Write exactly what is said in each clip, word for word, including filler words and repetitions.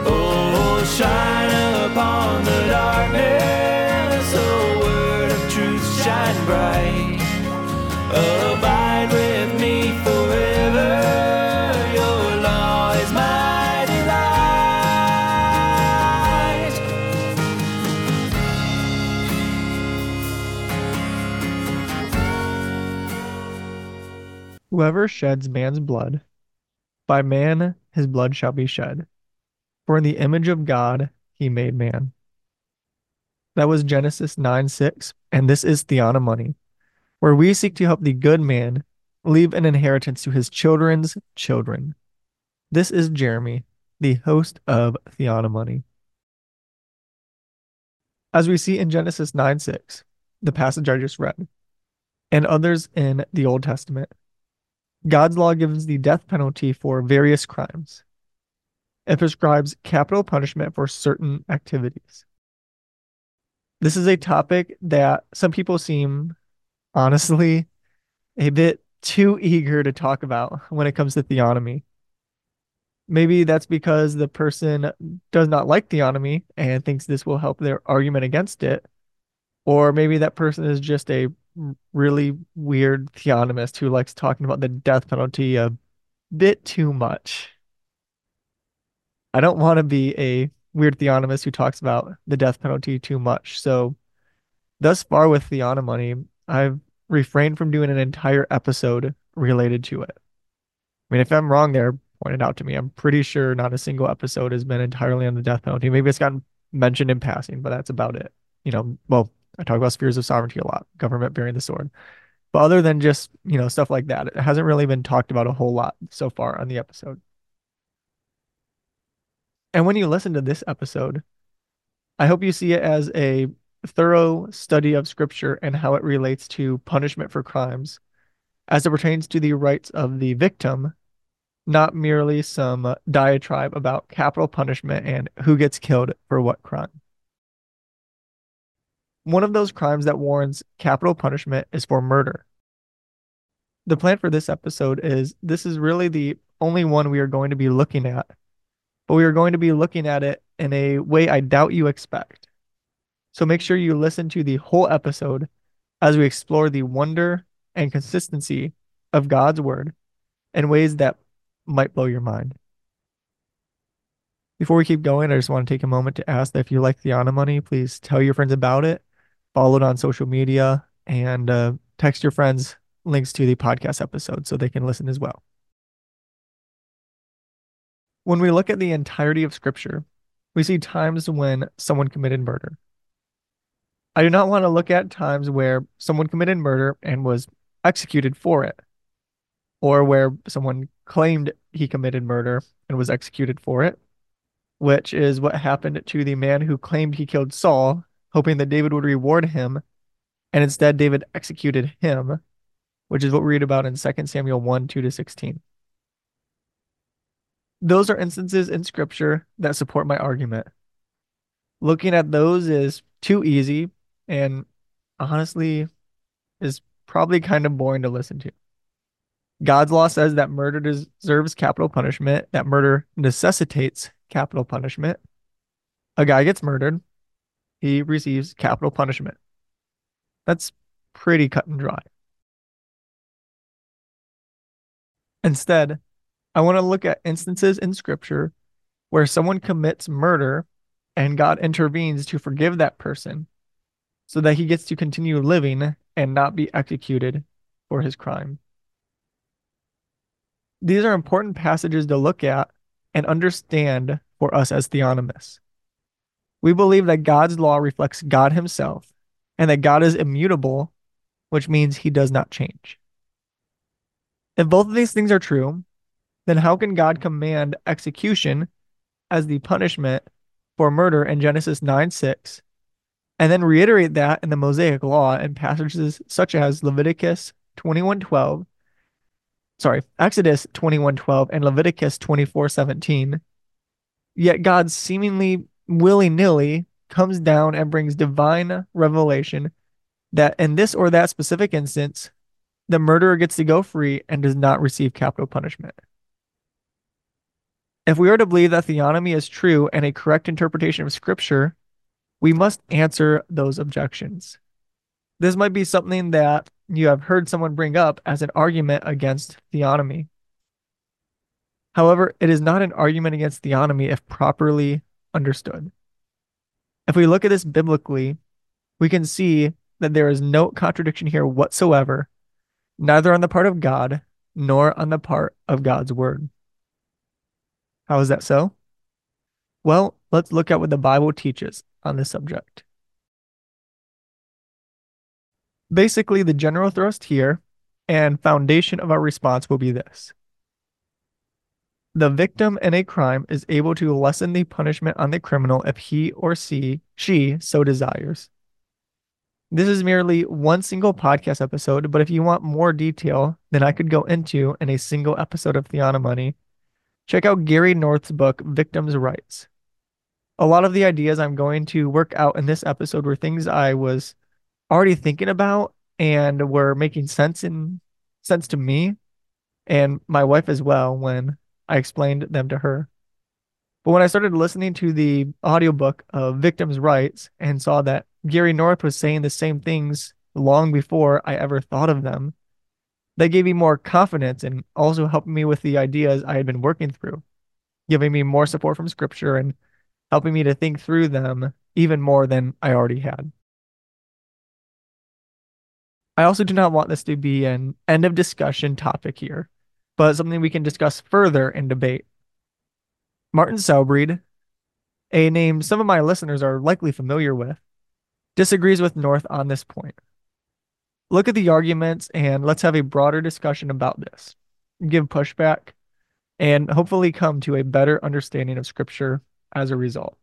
Oh, shine upon the darkness, oh, word of truth, shine bright. Abide with me forever, your law is my delight. Whoever sheds man's blood, by man his blood shall be shed. For in the image of God he made man. That was Genesis nine six, and this is Theonomony, where we seek to help the good man leave an inheritance to his children's children. This is Jeremy, the host of Theonomony. As we see in Genesis nine six, the passage I just read, and others in the Old Testament, God's law gives the death penalty for various crimes. It prescribes capital punishment for certain activities. This is a topic that some people seem, honestly, a bit too eager to talk about when it comes to theonomy. Maybe that's because the person does not like theonomy and thinks this will help their argument against it. Or maybe that person is just a really weird theonomist who likes talking about the death penalty a bit too much. I don't want to be a weird theonomist who talks about the death penalty too much. So thus far with theonomy, I've refrained from doing an entire episode related to it. I mean, if I'm wrong there, point it out to me. I'm pretty sure not a single episode has been entirely on the death penalty. Maybe it's gotten mentioned in passing, but that's about it. You know, well, I talk about spheres of sovereignty a lot, government bearing the sword. But other than just, you know, stuff like that, it hasn't really been talked about a whole lot so far on the episode. And when you listen to this episode, I hope you see it as a thorough study of scripture and how it relates to punishment for crimes as it pertains to the rights of the victim, not merely some diatribe about capital punishment and who gets killed for what crime. One of those crimes that warrants capital punishment is for murder. The plan for this episode is this is really the only one we are going to be looking at, but we are going to be looking at it in a way I doubt you expect. So make sure you listen to the whole episode as we explore the wonder and consistency of God's word in ways that might blow your mind. Before we keep going, I just want to take a moment to ask that if you like Theonomony, please tell your friends about it, follow it on social media, and uh, text your friends links to the podcast episode so they can listen as well. When we look at the entirety of Scripture, we see times when someone committed murder. I do not want to look at times where someone committed murder and was executed for it, or where someone claimed he committed murder and was executed for it, which is what happened to the man who claimed he killed Saul, hoping that David would reward him, and instead David executed him, which is what we read about in Second Samuel one, two to sixteen. Those are instances in Scripture that support my argument. Looking at those is too easy and honestly is probably kind of boring to listen to. God's law says that murder deserves capital punishment, that murder necessitates capital punishment. A guy gets murdered, he receives capital punishment. That's pretty cut and dry. Instead, I want to look at instances in Scripture where someone commits murder and God intervenes to forgive that person so that he gets to continue living and not be executed for his crime. These are important passages to look at and understand for us as theonomists. We believe that God's law reflects God himself and that God is immutable, which means he does not change. If both of these things are true, then how can God command execution as the punishment for murder in Genesis nine six, and then reiterate that in the Mosaic Law in passages such as Leviticus twenty-one twelve, sorry, Exodus twenty-one twelve and Leviticus twenty-four seventeen, yet God seemingly willy-nilly comes down and brings divine revelation that in this or that specific instance, the murderer gets to go free and does not receive capital punishment. If we are to believe that theonomy is true and a correct interpretation of Scripture, we must answer those objections. This might be something that you have heard someone bring up as an argument against theonomy. However, it is not an argument against theonomy if properly understood. If we look at this biblically, we can see that there is no contradiction here whatsoever, neither on the part of God nor on the part of God's word. How is that so? Well, let's look at what the Bible teaches on this subject. Basically, the general thrust here and foundation of our response will be this. The victim in a crime is able to lessen the punishment on the criminal if he or she, she so desires. This is merely one single podcast episode, but if you want more detail than I could go into in a single episode of Theonomony, check out Gary North's book, Victims' Rights. A lot of the ideas I'm going to work out in this episode were things I was already thinking about and were making sense in sense to me and my wife as well when I explained them to her. But when I started listening to the audiobook of Victims' Rights and saw that Gary North was saying the same things long before I ever thought of them, that gave me more confidence and also helped me with the ideas I had been working through, giving me more support from Scripture and helping me to think through them even more than I already had. I also do not want this to be an end of discussion topic here, but something we can discuss further in debate. Martin Selbrede, a name some of my listeners are likely familiar with, disagrees with North on this point. Look at the arguments and let's have a broader discussion about this, give pushback, and hopefully come to a better understanding of Scripture as a result.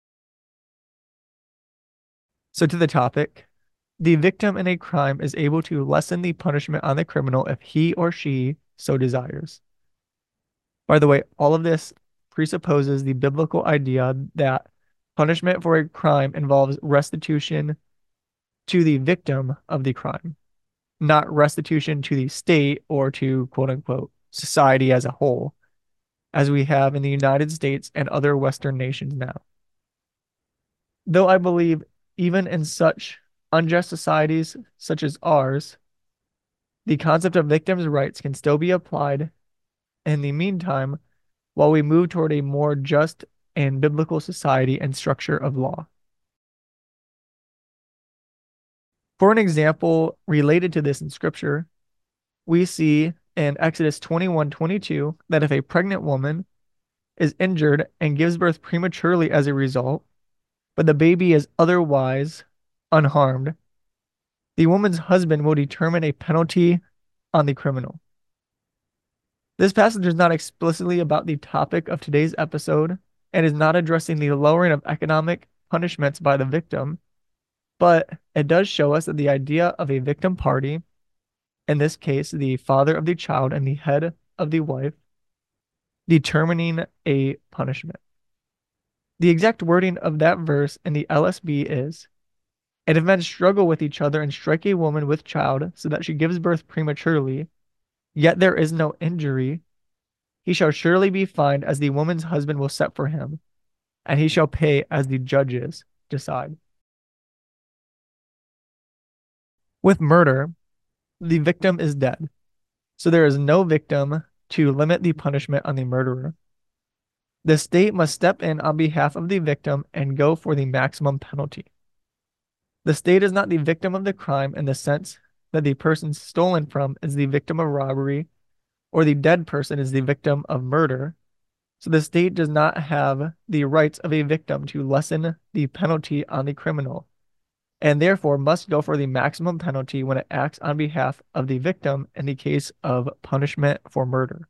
So to the topic, the victim in a crime is able to lessen the punishment on the criminal if he or she so desires. By the way, all of this presupposes the biblical idea that punishment for a crime involves restitution to the victim of the crime, not restitution to the state or to quote unquote society as a whole, as we have in the United States and other Western nations now. Though I believe even in such unjust societies such as ours, the concept of victims' rights can still be applied in the meantime while we move toward a more just and biblical society and structure of law. For an example related to this in Scripture, we see in Exodus twenty-one twenty-two that if a pregnant woman is injured and gives birth prematurely as a result, but the baby is otherwise unharmed, the woman's husband will determine a penalty on the criminal. This passage is not explicitly about the topic of today's episode and is not addressing the lowering of economic punishments by the victim, but it does show us that the idea of a victim party, in this case, the father of the child and the head of the wife, determining a punishment. The exact wording of that verse in the L S B is, "And if men struggle with each other and strike a woman with child so that she gives birth prematurely, yet there is no injury, he shall surely be fined as the woman's husband will set for him, and he shall pay as the judges decide." With murder, the victim is dead, so there is no victim to limit the punishment on the murderer. The state must step in on behalf of the victim and go for the maximum penalty. The state is not the victim of the crime in the sense that the person stolen from is the victim of robbery or the dead person is the victim of murder. So the state does not have the rights of a victim to lessen the penalty on the criminal, and therefore must go for the maximum penalty when it acts on behalf of the victim in the case of punishment for murder.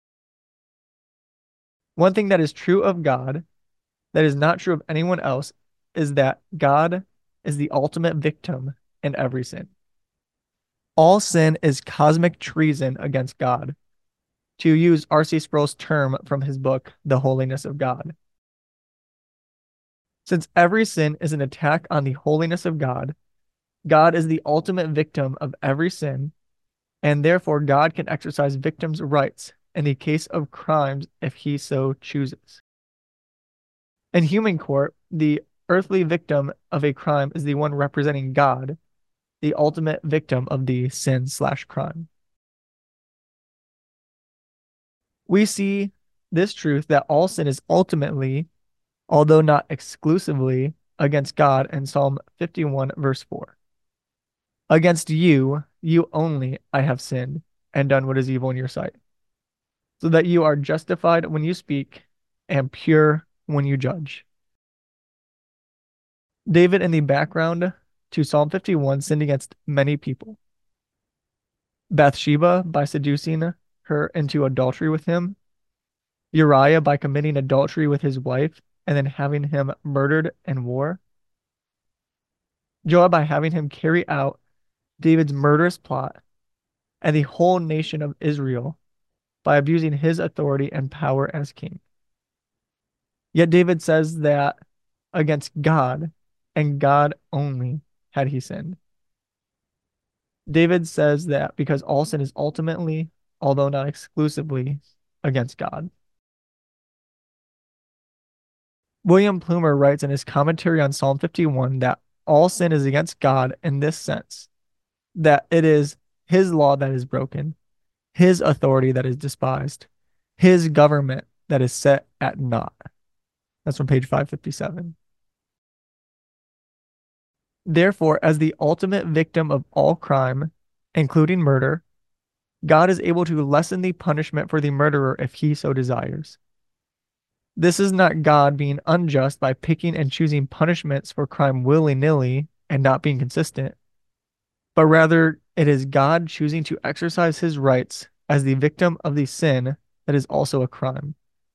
One thing that is true of God, that is not true of anyone else, is that God is the ultimate victim in every sin. All sin is cosmic treason against God, to use R C Sproul's term from his book, The Holiness of God. Since every sin is an attack on the holiness of God, God is the ultimate victim of every sin, and therefore God can exercise victims' rights in the case of crimes if he so chooses. In human court, the earthly victim of a crime is the one representing God, the ultimate victim of the sin slash crime. We see this truth that all sin is ultimately, although not exclusively, against God in Psalm fifty-one, verse four. Against you, you only, I have sinned and done what is evil in your sight, so that you are justified when you speak and pure when you judge. David, in the background to Psalm fifty-one, sinned against many people. Bathsheba by seducing her into adultery with him, Uriah by committing adultery with his wife and then having him murdered in war, Joab by having him carry out David's murderous plot, and the whole nation of Israel by abusing his authority and power as king. Yet David says that against God and God only had he sinned. David says that because all sin is ultimately, although not exclusively, against God. William Plumer writes in his commentary on Psalm fifty-one that all sin is against God in this sense, that it is his law that is broken, his authority that is despised, his government that is set at naught. That's from page five fifty-seven. Therefore, as the ultimate victim of all crime, including murder, God is able to lessen the punishment for the murderer if he so desires. This is not God being unjust by picking and choosing punishments for crime willy-nilly and not being consistent, but rather it is God choosing to exercise his rights as the victim of the sin that is also a crime.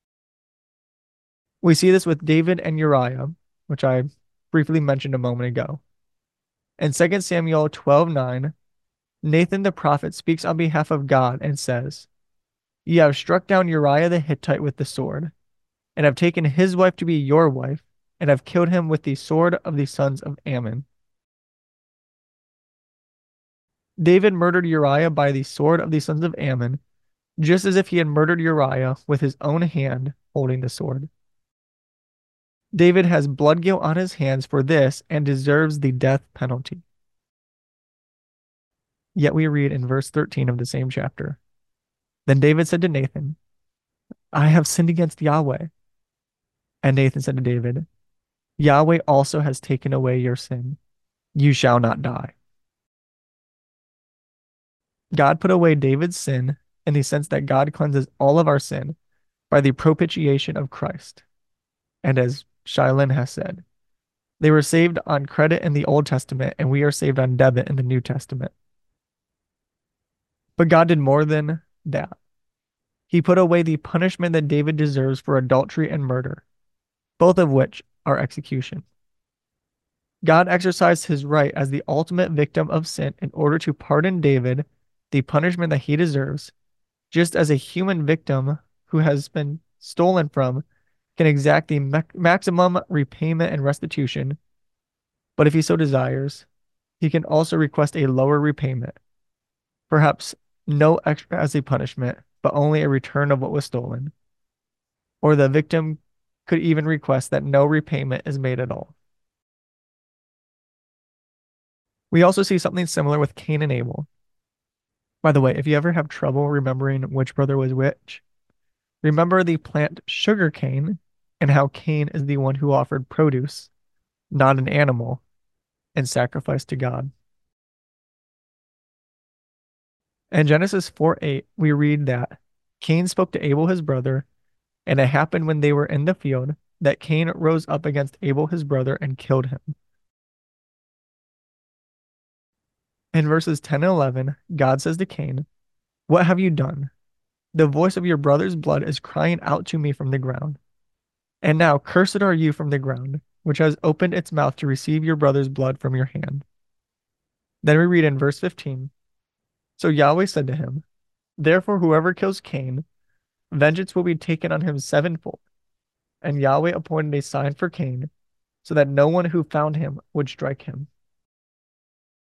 We see this with David and Uriah, which I briefly mentioned a moment ago. In Second Samuel twelve nine, Nathan the prophet speaks on behalf of God and says, "Ye have struck down Uriah the Hittite with the sword, and have taken his wife to be your wife, and have killed him with the sword of the sons of Ammon." David murdered Uriah by the sword of the sons of Ammon, just as if he had murdered Uriah with his own hand holding the sword. David has blood guilt on his hands for this and deserves the death penalty. Yet we read in verse thirteen of the same chapter, "Then David said to Nathan, I have sinned against Yahweh. And Nathan said to David, Yahweh also has taken away your sin. You shall not die." God put away David's sin in the sense that God cleanses all of our sin by the propitiation of Christ. And as Shylin has said, they were saved on credit in the Old Testament, and we are saved on debit in the New Testament. But God did more than that. He put away the punishment that David deserves for adultery and murder, both of which are execution. God exercised his right as the ultimate victim of sin in order to pardon David the punishment that he deserves, just as a human victim who has been stolen from can exact the ma- maximum repayment and restitution, but if he so desires, he can also request a lower repayment, perhaps no extra as a punishment, but only a return of what was stolen. Or the victim could even request that no repayment is made at all. We also see something similar with Cain and Abel. By the way, if you ever have trouble remembering which brother was which, remember the plant sugar cane and how Cain is the one who offered produce, not an animal, in sacrifice to God. In Genesis four eight, we read that Cain spoke to Abel his brother, and it happened when they were in the field that Cain rose up against Abel his brother and killed him. In verses ten and eleven, God says to Cain, "What have you done? The voice of your brother's blood is crying out to me from the ground. And now cursed are you from the ground, which has opened its mouth to receive your brother's blood from your hand." Then we read in verse fifteen, "So Yahweh said to him, Therefore whoever kills Cain, vengeance will be taken on him sevenfold. And Yahweh appointed a sign for Cain, so that no one who found him would strike him."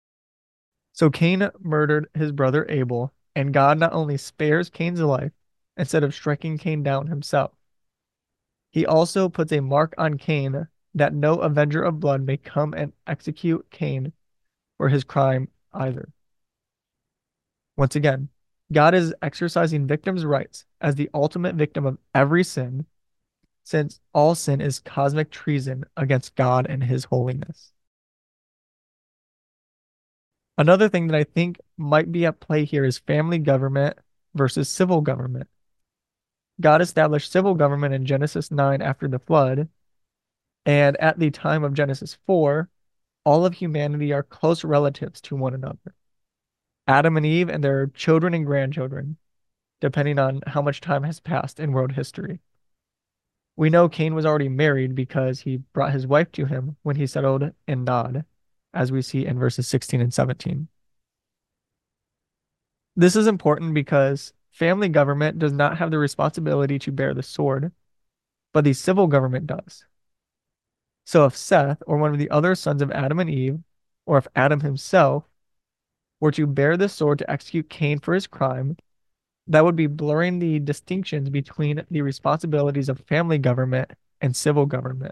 So Cain murdered his brother Abel, and God not only spares Cain's life, instead of striking Cain down himself. He also puts a mark on Cain that no avenger of blood may come and execute Cain for his crime either. Once again, God is exercising victims' rights as the ultimate victim of every sin, since all sin is cosmic treason against God and his holiness. Another thing that I think might be at play here is family government versus civil government. God established civil government in Genesis nine after the flood, and at the time of Genesis four, all of humanity are close relatives to one another. Adam and Eve and their children and grandchildren, depending on how much time has passed in world history. We know Cain was already married because he brought his wife to him when he settled in Nod, as we see in verses sixteen and seventeen. This is important because family government does not have the responsibility to bear the sword, but the civil government does. So if Seth or one of the other sons of Adam and Eve, or if Adam himself, were to bear the sword to execute Cain for his crime, that would be blurring the distinctions between the responsibilities of family government and civil government.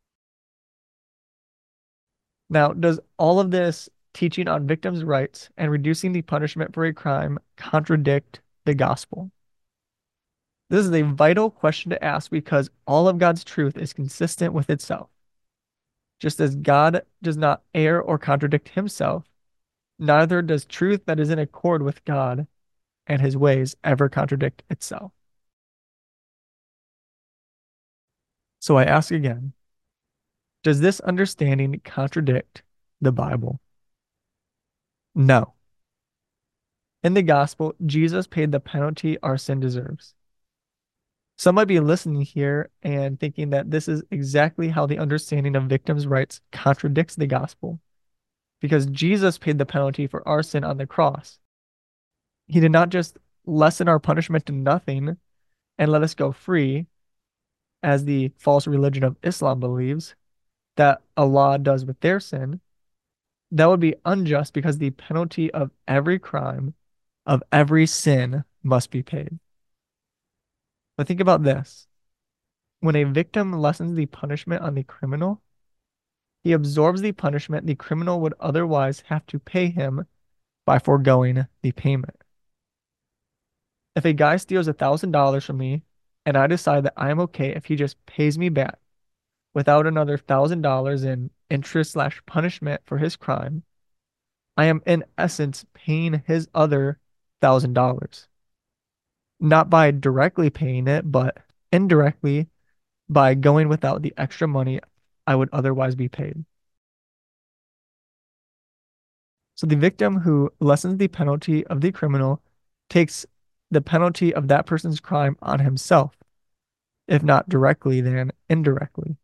Now, does all of this teaching on victims' rights and reducing the punishment for a crime contradict the gospel? This is a vital question to ask because all of God's truth is consistent with itself. Just as God does not err or contradict himself, neither does truth that is in accord with God and his ways ever contradict itself. So I ask again, does this understanding contradict the Bible? No. In the gospel, Jesus paid the penalty our sin deserves. Some might be listening here and thinking that this is exactly how the understanding of victims' rights contradicts the gospel, because Jesus paid the penalty for our sin on the cross. He did not just lessen our punishment to nothing and let us go free, as the false religion of Islam believes that Allah does with their sin. That would be unjust because the penalty of every crime, of every sin, must be paid. But think about this. When a victim lessens the punishment on the criminal, he absorbs the punishment the criminal would otherwise have to pay him by foregoing the payment. If a guy steals one thousand dollars from me and I decide that I am okay if he just pays me back without another one thousand dollars in interest slash punishment for his crime, I am in essence paying his other one thousand dollars. Not by directly paying it, but indirectly by going without the extra money I would otherwise be paid. So the victim who lessens the penalty of the criminal takes the penalty of that person's crime on himself, if not directly, then indirectly.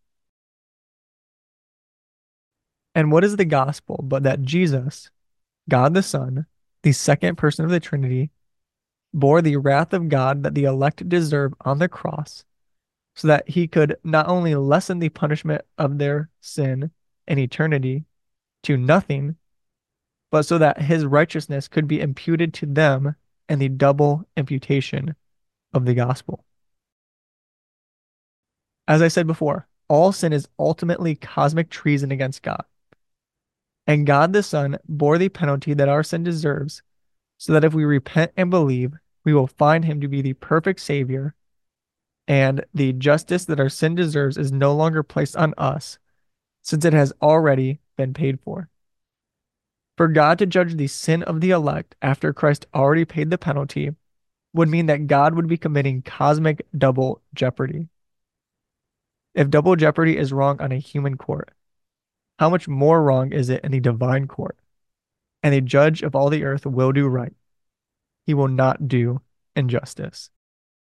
And what is the gospel but that Jesus, God the Son, the second person of the Trinity, bore the wrath of God that the elect deserve on the cross, so that he could not only lessen the punishment of their sin in eternity to nothing, but so that his righteousness could be imputed to them in the double imputation of the gospel. As I said before, all sin is ultimately cosmic treason against God. And God the Son bore the penalty that our sin deserves, so that if we repent and believe, we will find him to be the perfect Savior, and the justice that our sin deserves is no longer placed on us, since it has already been paid for. For God to judge the sin of the elect after Christ already paid the penalty would mean that God would be committing cosmic double jeopardy. If double jeopardy is wrong on a human court, how much more wrong is it in the divine court? And the judge of all the earth will do right. He will not do injustice.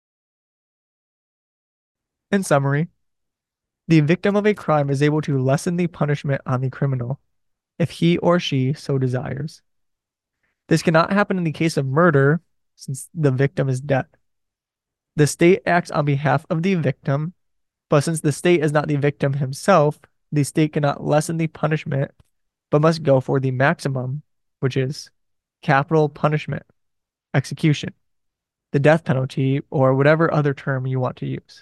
In summary, the victim of a crime is able to lessen the punishment on the criminal if he or she so desires. This cannot happen in the case of murder, since the victim is dead. The state acts on behalf of the victim, but since the state is not the victim himself, the state cannot lessen the punishment, but must go for the maximum, which is capital punishment, execution. the death penalty, or whatever other term you want to use.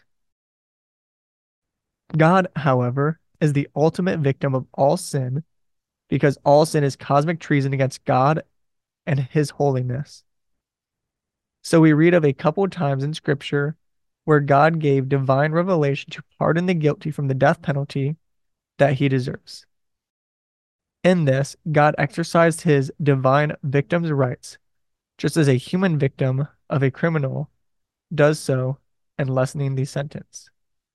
God, however, is the ultimate victim of all sin because all sin is cosmic treason against God and his holiness. So we read of a couple of times in Scripture where God gave divine revelation to pardon the guilty from the death penalty that he deserves. In this, God exercised his divine victim's rights, just as a human victim of a criminal does so in lessening the sentence.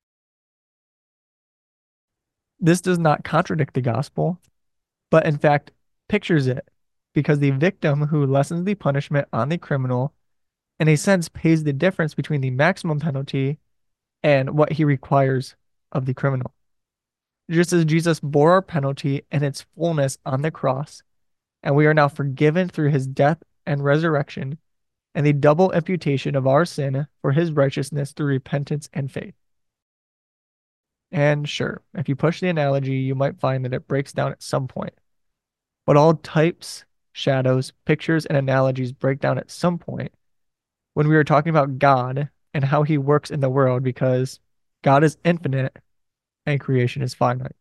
This does not contradict the gospel, but in fact pictures it, because the victim who lessens the punishment on the criminal, in a sense, pays the difference between the maximum penalty and what he requires of the criminal. Just as Jesus bore our penalty in its fullness on the cross, and we are now forgiven through his death and resurrection, and the double imputation of our sin for his righteousness through repentance and faith. And sure, if you push the analogy, you might find that it breaks down at some point. But all types, shadows, pictures, and analogies break down at some point when we are talking about God and how he works in the world, because God is infinite and creation is finite.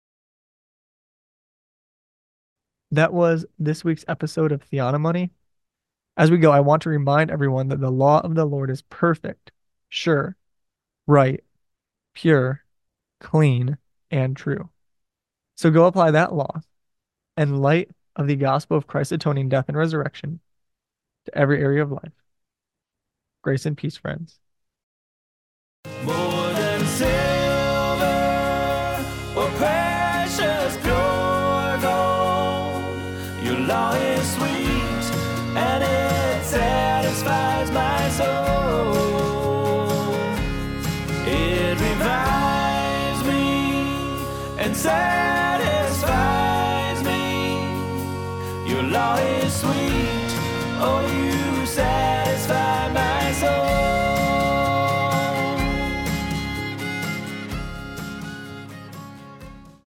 That was this week's episode of Theonomony. As we go, I want to remind everyone that the law of the Lord is perfect, sure, right, pure, clean, and true. So go apply that law in light of the gospel of Christ's atoning death and resurrection to every area of life. Grace and peace, friends. More than silver or precious pure gold, your law is sweet and it satisfies my soul. It revives me and satisfies me. Your law is sweet, oh you